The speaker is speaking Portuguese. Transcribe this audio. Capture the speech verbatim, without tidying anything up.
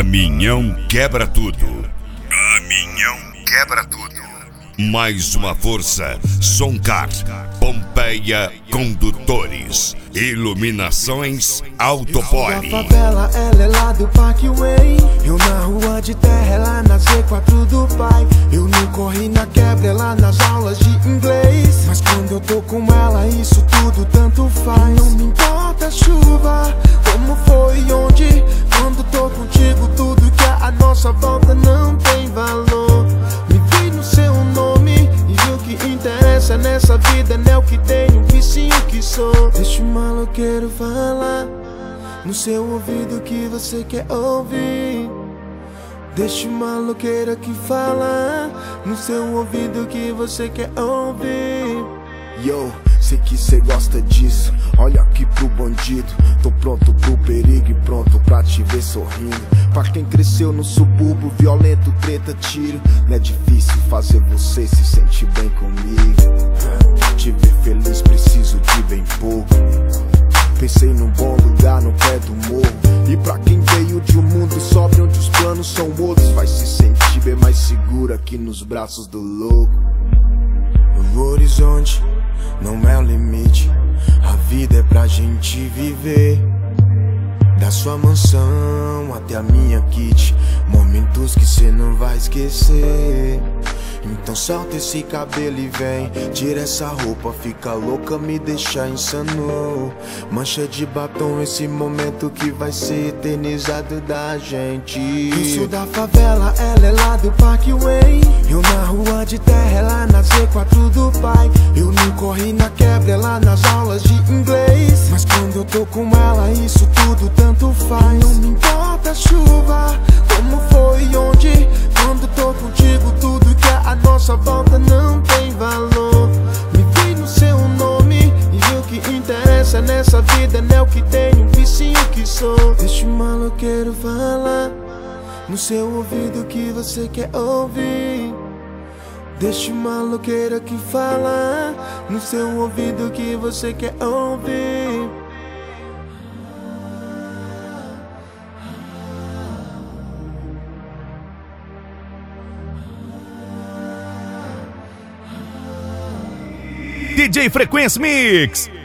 Caminhão quebra tudo. Caminhão quebra tudo. Mais uma força. Soncar. Pompeia Condutores. Iluminações Autopoli. A favela, ela é lá do Parkway. Eu na rua de terra, ela na Z quatro do pai. Eu não corri na quebra, ela nas aulas de inglês. Mas quando eu tô com ela, isso tudo tanto faz. Não me importa a chuva, como foi e onde. Quando tô contigo, tudo que a nossa volta não tem valor. Me vi no seu nome e o que interessa nessa vida não é o que tenho, e sim o que sou. Deixa o maloqueiro falar no seu ouvido que você quer ouvir. Deixa o maloqueiro aqui falar no seu ouvido que você quer ouvir. Yo, sei que cê gosta disso. Olha aqui pro bandido. Tô pronto pro perigo e pronto pra te ver sorrindo. Pra quem cresceu no subúrbio, violento, treta, tiro. Não é difícil fazer você se sentir bem comigo. Te ver feliz preciso de bem pouco. Pensei num bom lugar no pé do morro. E pra quem veio de um mundo sóbrio onde os planos são outros, vai se sentir bem mais seguro aqui nos braços do louco. O horizonte não é o limite, a vida é pra gente viver. Da sua mansão até a minha kit, momentos que cê não vai esquecer. Então solta esse cabelo e vem, tira essa roupa, fica louca, me deixa insano. Mancha de batom, esse momento que vai ser eternizado da gente. Eu sou da favela, ela é lá do Parkway. Eu na rua de terra, ela na Z quatro do pai. Eu não corri na quebra, ela nas aulas de inglês. Mas quando eu tô com ela, isso tudo tanto faz. Não me importa a chuva, como foi e onde. Quando tô contigo, tudo que a nossa volta não tem valor. Me vi no seu nome e o que interessa nessa vida não é o que tenho, e sim o que sou. Deixa o maloqueiro falar no seu ouvido que você quer ouvir. Deixa o maloqueiro aqui falar no seu ouvido que você quer ouvir. D J Frequência Mix.